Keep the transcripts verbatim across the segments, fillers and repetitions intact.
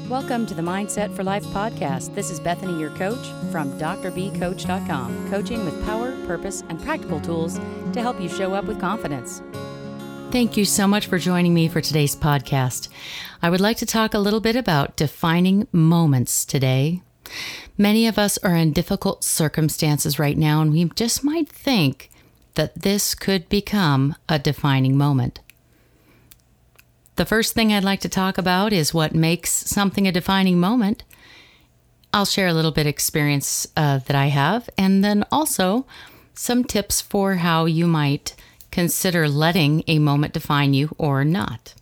Welcome to the Mindset for Life podcast. This is Bethany, your coach from D R B coach dot com, coaching with power, purpose, and practical tools to help you show up with confidence. Thank you so much for joining me for today's podcast. I would like to talk a little bit about defining moments today. Many of us are in difficult circumstances right now, and we just might think that this could become a defining moment. The first thing I'd like to talk about is what makes something a defining moment. I'll share a little bit of experience uh, that I have, and then also some tips for how you might consider letting a moment define you or not.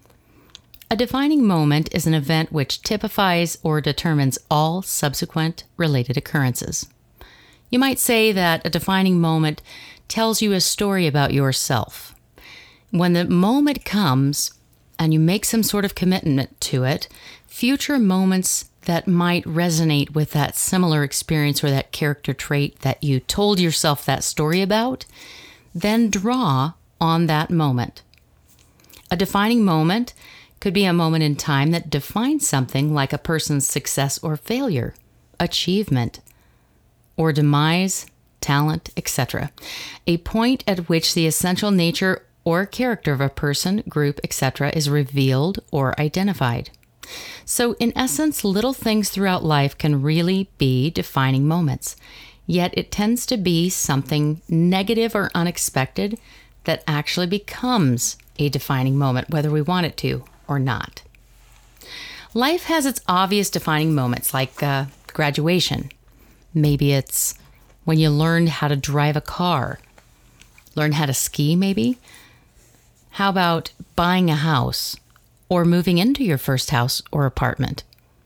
A defining moment is an event which typifies or determines all subsequent related occurrences. You might say that a defining moment tells you a story about yourself. When the moment comes, and you make some sort of commitment to it, future moments that might resonate with that similar experience or that character trait that you told yourself that story about, then draw on that moment. A defining moment could be a moment in time that defines something like a person's success or failure, achievement, or demise, talent, et cetera. A point at which the essential nature or character of a person, group, et cetera is revealed or identified. So in essence, little things throughout life can really be defining moments, yet it tends to be something negative or unexpected that actually becomes a defining moment, whether we want it to or not. Life has its obvious defining moments like uh, graduation. Maybe it's when you learned how to drive a car, learn how to ski maybe. How about buying a house or moving into your first house or apartment?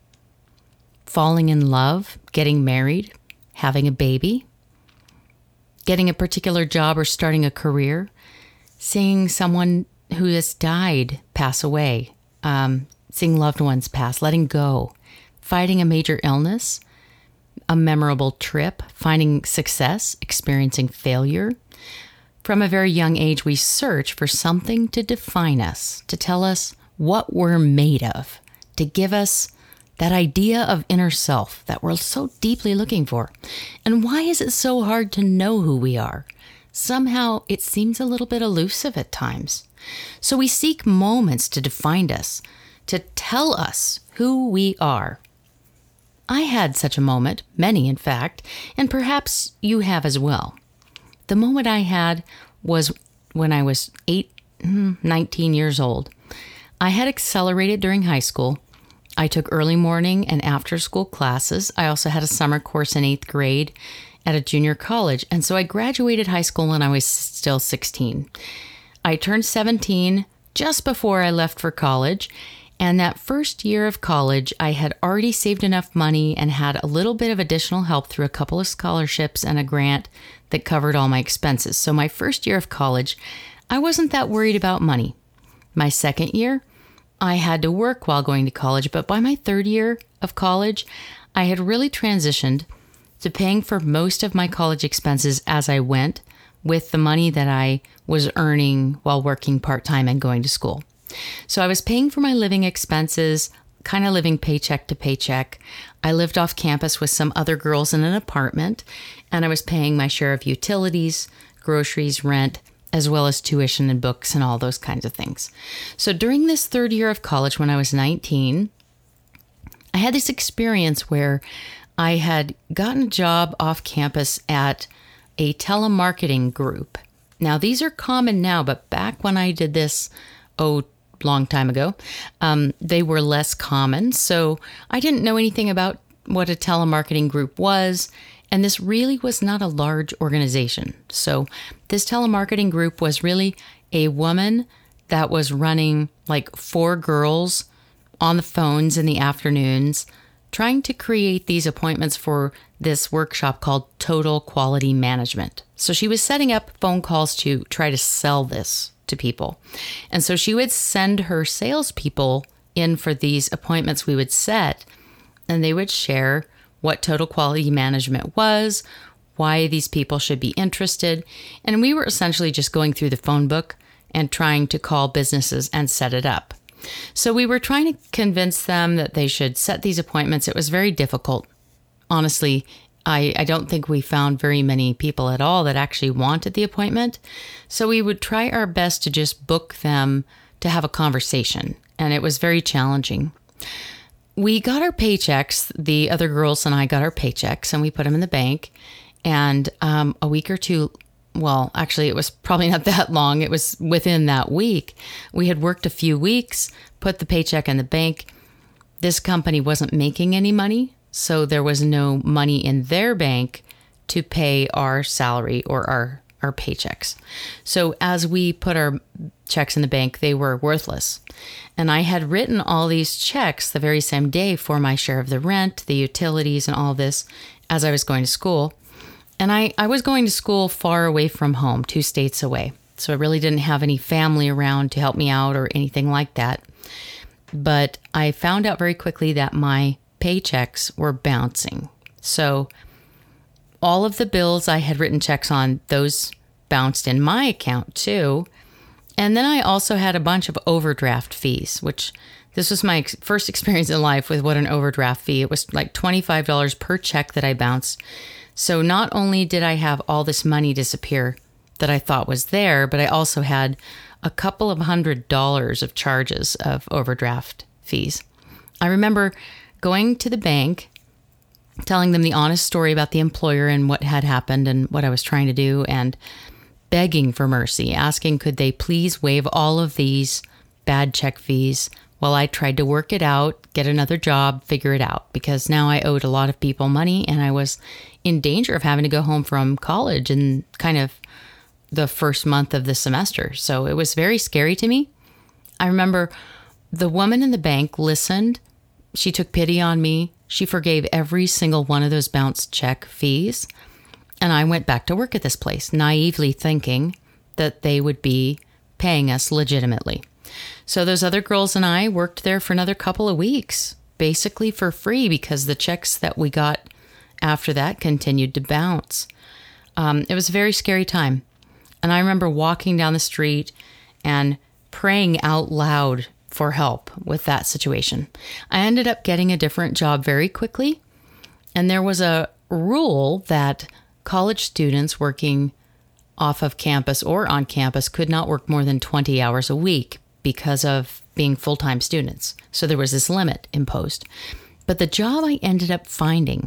Falling in love, getting married, having a baby, getting a particular job or starting a career, seeing someone who has died pass away, um, seeing loved ones pass, letting go, fighting a major illness, a memorable trip, finding success, experiencing failure. From a very young age, we search for something to define us, to tell us what we're made of, to give us that idea of inner self that we're so deeply looking for. And why is it so hard to know who we are? Somehow it seems a little bit elusive at times. So we seek moments to define us, to tell us who we are. I had such a moment, many in fact, and perhaps you have as well. The moment I had was when I was eight, nineteen years old. I had accelerated during high school. I took early morning and after school classes. I also had a summer course in eighth grade at a junior college. And so I graduated high school when I was still sixteen. I turned seventeen just before I left for college. And that first year of college, I had already saved enough money and had a little bit of additional help through a couple of scholarships and a grant that covered all my expenses. So my first year of college, I wasn't that worried about money. My second year, I had to work while going to college, but by my third year of college, I had really transitioned to paying for most of my college expenses as I went with the money that I was earning while working part-time and going to school. So I was paying for my living expenses, kind of living paycheck to paycheck. I lived off campus with some other girls in an apartment, and I was paying my share of utilities, groceries, rent, as well as tuition and books and all those kinds of things. So during this third year of college, when I was nineteen, I had this experience where I had gotten a job off campus at a telemarketing group. Now, these are common now, but back when I did this, oh, long time ago, um, they were less common. So I didn't know anything about what a telemarketing group was. And this really was not a large organization. So this telemarketing group was really a woman that was running like four girls on the phones in the afternoons, trying to create these appointments for this workshop called Total Quality Management. So she was setting up phone calls to try to sell this to people. And so she would send her salespeople in for these appointments we would set, and they would share what total quality management was, why these people should be interested. And we were essentially just going through the phone book and trying to call businesses and set it up. So we were trying to convince them that they should set these appointments. It was very difficult. Honestly, I, I don't think we found very many people at all that actually wanted the appointment. So we would try our best to just book them to have a conversation. And it was very challenging. We got our paychecks. The other girls and I got our paychecks and we put them in the bank. And um, a week or two, well, actually, it was probably not that long. It was within that week. We had worked a few weeks, put the paycheck in the bank. This company wasn't making any money. So there was no money in their bank to pay our salary or our, our paychecks. So as we put our checks in the bank, they were worthless. And I had written all these checks the very same day for my share of the rent, the utilities, and all this as I was going to school. And I, I was going to school far away from home, two states away. So I really didn't have any family around to help me out or anything like that. But I found out very quickly that my paychecks were bouncing. So all of the bills I had written checks on, those bounced in my account too. And then I also had a bunch of overdraft fees, which this was my ex- first experience in life with what an overdraft fee. It was like twenty-five dollars per check that I bounced. So not only did I have all this money disappear that I thought was there, but I also had a couple of hundred dollars of charges of overdraft fees. I remember going to the bank, telling them the honest story about the employer and what had happened and what I was trying to do, and begging for mercy, asking could they please waive all of these bad check fees while I tried to work it out, get another job, figure it out, because now I owed a lot of people money and I was in danger of having to go home from college in kind of the first month of the semester. So it was very scary to me. I remember the woman in the bank listened. She took pity on me. She forgave every single one of those bounced check fees. And I went back to work at this place, naively thinking that they would be paying us legitimately. So those other girls and I worked there for another couple of weeks, basically for free, because the checks that we got after that continued to bounce. Um, it was a very scary time. And I remember walking down the street and praying out loud for help with that situation. I ended up getting a different job very quickly. And there was a rule that college students working off of campus or on campus could not work more than twenty hours a week because of being full-time students. So there was this limit imposed. But the job I ended up finding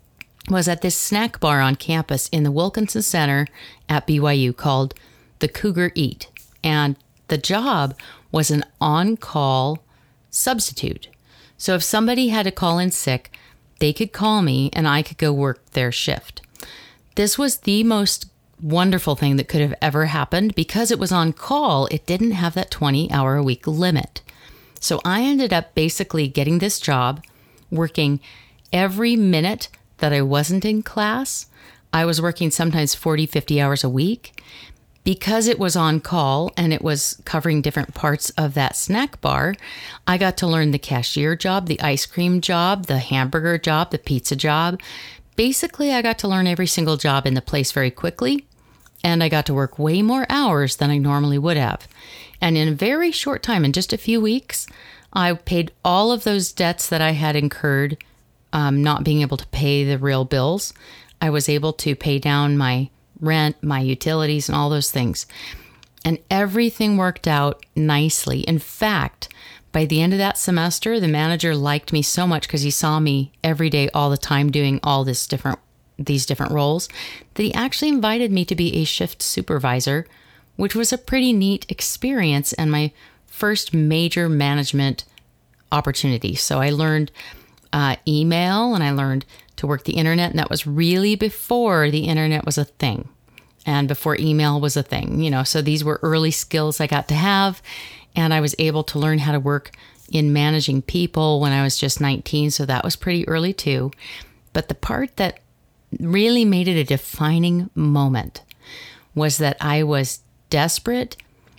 was at this snack bar on campus in the Wilkinson Center at B Y U called the Cougar Eat. And the job was an on-call substitute. So if somebody had to call in sick, they could call me and I could go work their shift. This was the most wonderful thing that could have ever happened because it was on call. It didn't have that twenty hour a week limit. So I ended up basically getting this job, working every minute that I wasn't in class. I was working sometimes forty, fifty hours a week. Because it was on call and it was covering different parts of that snack bar, I got to learn the cashier job, the ice cream job, the hamburger job, the pizza job. Basically, I got to learn every single job in the place very quickly, and I got to work way more hours than I normally would have. And in a very short time, in just a few weeks, I paid all of those debts that I had incurred, um, not being able to pay the real bills. I was able to pay down my rent, my utilities, and all those things. And everything worked out nicely. In fact, by the end of that semester, the manager liked me so much because he saw me every day, all the time, doing all this different, these different roles, that he actually invited me to be a shift supervisor, which was a pretty neat experience and my first major management opportunity. So I learned uh, email and I learned to work the internet, and that was really before the internet was a thing and before email was a thing, you know, so these were early skills I got to have, and I was able to learn how to work in managing people when I was just nineteen, so that was pretty early too. But the part that really made it a defining moment was that I was desperate,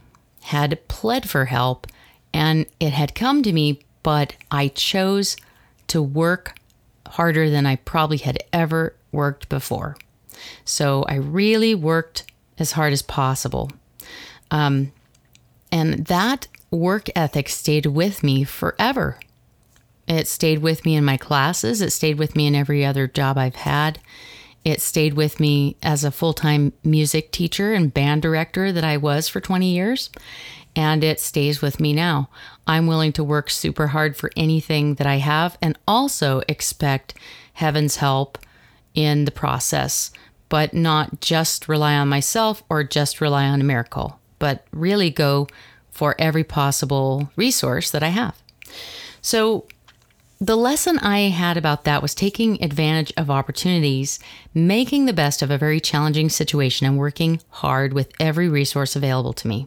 had pled for help, and it had come to me, but I chose to work harder than I probably had ever worked before. So I really worked as hard as possible. Um, and that work ethic stayed with me forever. It stayed with me in my classes. It stayed with me in every other job I've had. It stayed with me as a full-time music teacher and band director that I was for twenty years. And it stays with me now. I'm willing to work super hard for anything that I have and also expect heaven's help in the process, but not just rely on myself or just rely on a miracle, but really go for every possible resource that I have. So the lesson I had about that was taking advantage of opportunities, making the best of a very challenging situation, and working hard with every resource available to me.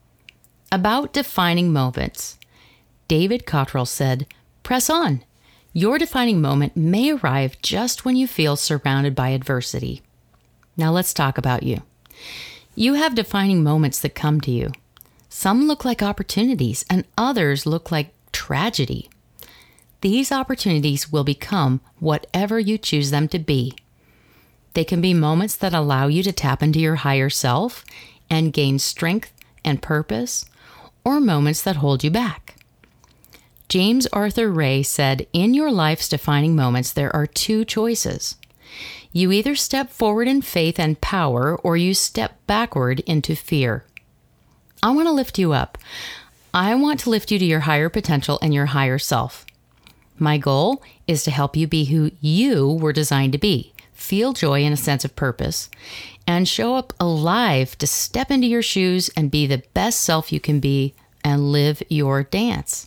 About defining moments, David Cottrell said, "Press on. Your defining moment may arrive just when you feel surrounded by adversity." Now let's talk about you. You have defining moments that come to you. Some look like opportunities and others look like tragedy. These opportunities will become whatever you choose them to be. They can be moments that allow you to tap into your higher self and gain strength and purpose, or moments that hold you back. James Arthur Ray said, "In your life's defining moments, there are two choices. You either step forward in faith and power, or you step backward into fear." I want to lift you up. I want to lift you to your higher potential and your higher self. My goal is to help you be who you were designed to be, feel joy and a sense of purpose, and show up alive to step into your shoes and be the best self you can be and live your dance.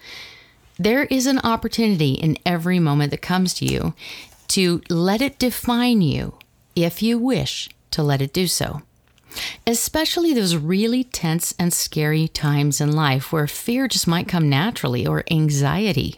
There is an opportunity in every moment that comes to you to let it define you if you wish to let it do so. Especially those really tense and scary times in life where fear just might come naturally, or anxiety.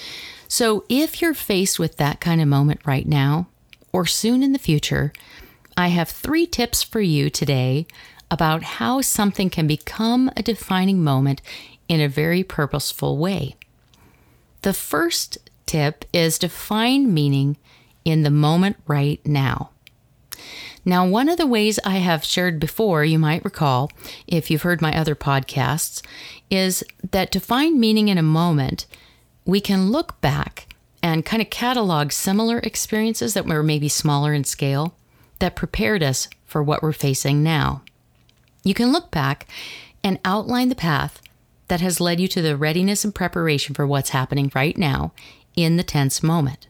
So if you're faced with that kind of moment right now, or soon in the future, I have three tips for you today about how something can become a defining moment in a very purposeful way. The first tip is to find meaning in the moment right now. Now, one of the ways I have shared before, you might recall, if you've heard my other podcasts, is that to find meaning in a moment, we can look back and kind of catalog similar experiences that were maybe smaller in scale that prepared us for what we're facing now. You can look back and outline the path that has led you to the readiness and preparation for what's happening right now in the tense moment.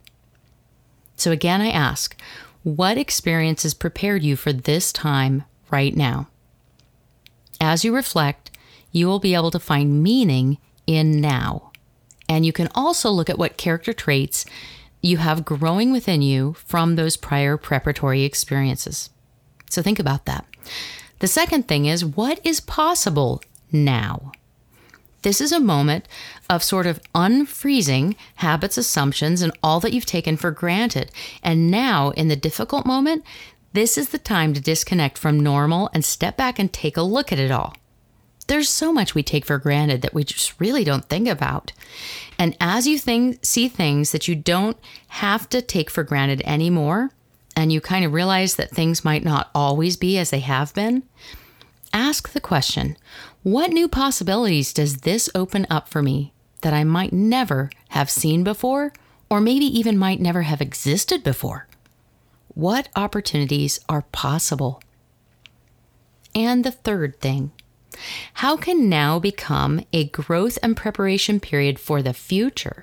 So again, I ask, what experiences prepared you for this time right now? As you reflect, you will be able to find meaning in now. And you can also look at what character traits you have growing within you from those prior preparatory experiences. So think about that. The second thing is, what is possible now? This is a moment of sort of unfreezing habits, assumptions, and all that you've taken for granted. And now, in the difficult moment, this is the time to disconnect from normal and step back and take a look at it all. There's so much we take for granted that we just really don't think about. And as you think, see things that you don't have to take for granted anymore, and you kind of realize that things might not always be as they have been, ask the question, what new possibilities does this open up for me that I might never have seen before, or maybe even might never have existed before? What opportunities are possible? And the third thing, how can now become a growth and preparation period for the future?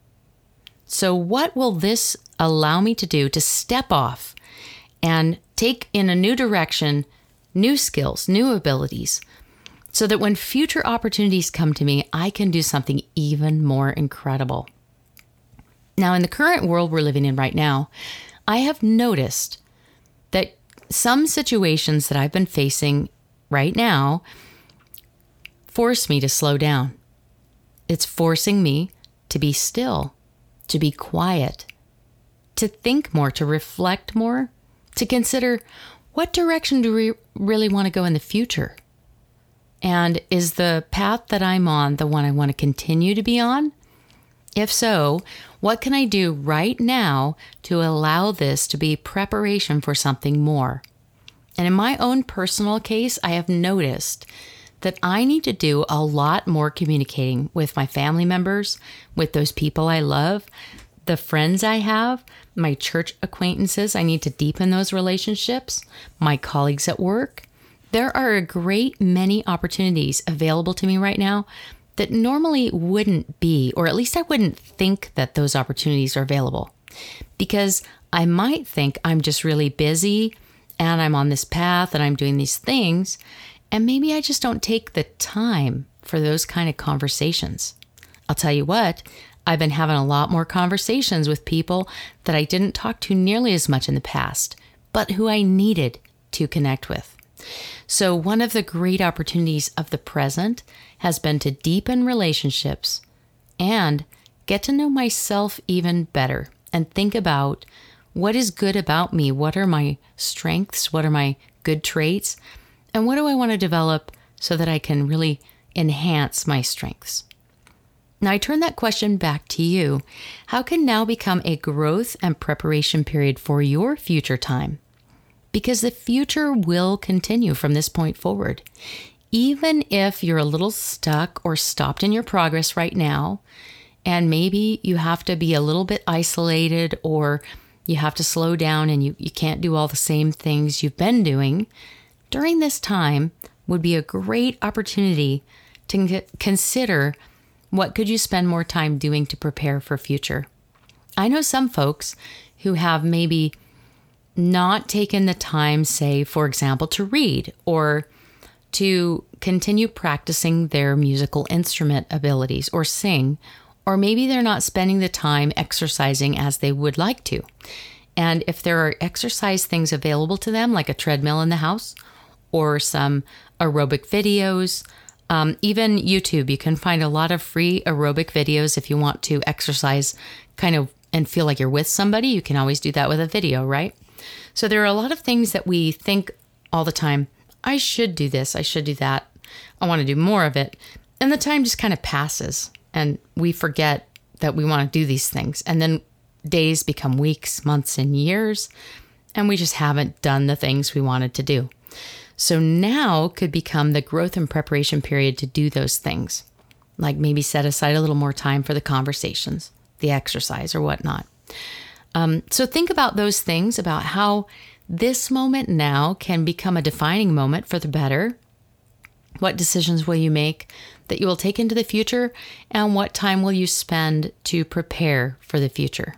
So what will this allow me to do to step off and take in a new direction, new skills, new abilities, so that when future opportunities come to me, I can do something even more incredible? Now, in the current world we're living in right now, I have noticed that some situations that I've been facing right now force me to slow down. It's forcing me to be still, to be quiet, to think more, to reflect more, to consider, what direction do we really want to go in the future? And is the path that I'm on the one I want to continue to be on? If so, what can I do right now to allow this to be preparation for something more? And in my own personal case, I have noticed that I need to do a lot more communicating with my family members, with those people I love, the friends I have, my church acquaintances. I need to deepen those relationships, my colleagues at work. There are a great many opportunities available to me right now that normally wouldn't be, or at least I wouldn't think that those opportunities are available, because I might think I'm just really busy and I'm on this path and I'm doing these things, and maybe I just don't take the time for those kind of conversations. I'll tell you what, I've been having a lot more conversations with people that I didn't talk to nearly as much in the past, but who I needed to connect with. So one of the great opportunities of the present has been to deepen relationships and get to know myself even better and think about what is good about me. What are my strengths? What are my good traits? And what do I want to develop so that I can really enhance my strengths? Now, I turn that question back to you. How can now become a growth and preparation period for your future time? Because the future will continue from this point forward. Even if you're a little stuck or stopped in your progress right now, and maybe you have to be a little bit isolated, or you have to slow down and you, you can't do all the same things you've been doing, during this time would be a great opportunity to c- consider what could you spend more time doing to prepare for future. I know some folks who have maybe not taken the time, say, for example, to read or to continue practicing their musical instrument abilities or sing, or maybe they're not spending the time exercising as they would like to. And if there are exercise things available to them, like a treadmill in the house or some aerobic videos, um, even YouTube, you can find a lot of free aerobic videos if you want to exercise kind of and feel like you're with somebody. You can always do that with a video, right? So there are a lot of things that we think all the time, I should do this, I should do that, I want to do more of it. And the time just kind of passes and we forget that we want to do these things. And then days become weeks, months, and years, and we just haven't done the things we wanted to do. So now could become the growth and preparation period to do those things, like maybe set aside a little more time for the conversations, the exercise, or whatnot. Um, so think about those things, about how this moment now can become a defining moment for the better. What decisions will you make that you will take into the future, and what time will you spend to prepare for the future?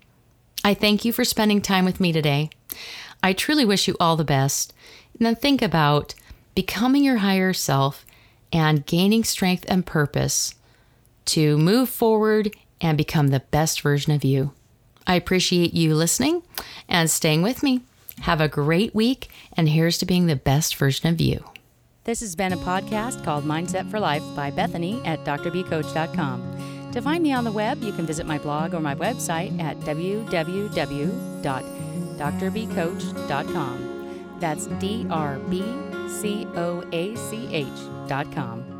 I thank you for spending time with me today. I truly wish you all the best. And then think about becoming your higher self and gaining strength and purpose to move forward and become the best version of you. I appreciate you listening and staying with me. Have a great week, and here's to being the best version of you. This has been a podcast called Mindset for Life by Bethany at d r b coach dot com. To find me on the web, you can visit my blog or my website at w w w dot d r b coach dot com. That's D R B C O A C H dot com.